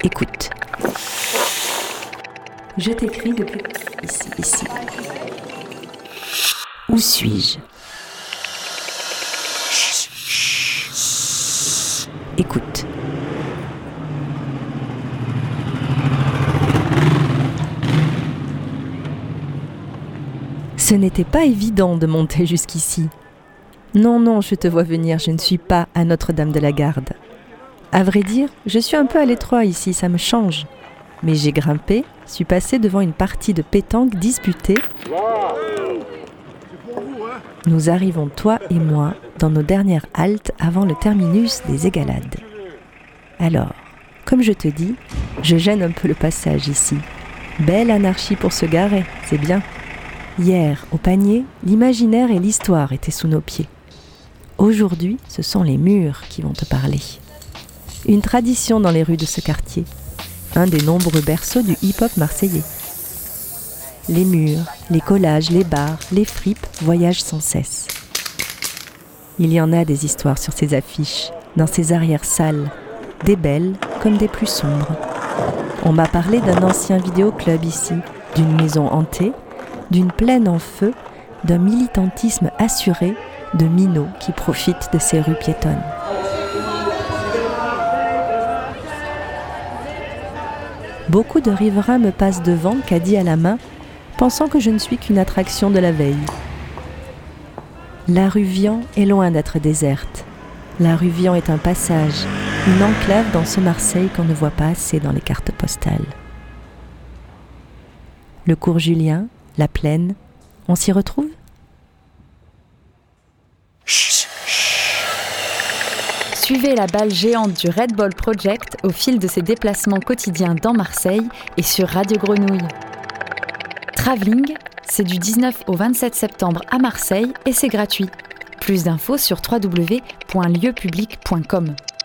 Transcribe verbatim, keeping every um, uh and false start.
Écoute. Je t'écris depuis ici, ici. Où suis-je ? Écoute. Ce n'était pas évident de monter jusqu'ici. Non, non, je te vois venir, je ne suis pas à Notre-Dame-de-la-Garde. À vrai dire, je suis un peu à l'étroit ici, ça me change. Mais j'ai grimpé, suis passé devant une partie de pétanque disputée. Nous arrivons, toi et moi, dans nos dernières haltes avant le terminus des Égalades. Alors, comme je te dis, je gêne un peu le passage ici. Belle anarchie pour se garer, c'est bien. Hier, au panier, l'imaginaire et l'histoire étaient sous nos pieds. Aujourd'hui, ce sont les murs qui vont te parler. Une tradition dans les rues de ce quartier. Un des nombreux berceaux du hip-hop marseillais. Les murs, les collages, les bars, les fripes voyagent sans cesse. Il y en a des histoires sur ces affiches, dans ces arrière-salles, des belles comme des plus sombres. On m'a parlé d'un ancien vidéoclub ici, d'une maison hantée, d'une plaine en feu, d'un militantisme assuré, de minots qui profitent de ces rues piétonnes. Beaucoup de riverains me passent devant, caddie à la main, pensant que je ne suis qu'une attraction de la veille. La rue Vian est loin d'être déserte. La rue Vian est un passage, une enclave dans ce Marseille qu'on ne voit pas assez dans les cartes postales. Le cours Julien, la plaine, on s'y retrouve ? Suivez la balle géante du Red Ball Project au fil de ses déplacements quotidiens dans Marseille et sur Radio Grenouille. Travelling, c'est du dix-neuf au vingt-sept septembre à Marseille et c'est gratuit. Plus d'infos sur w w w point lieu public point com.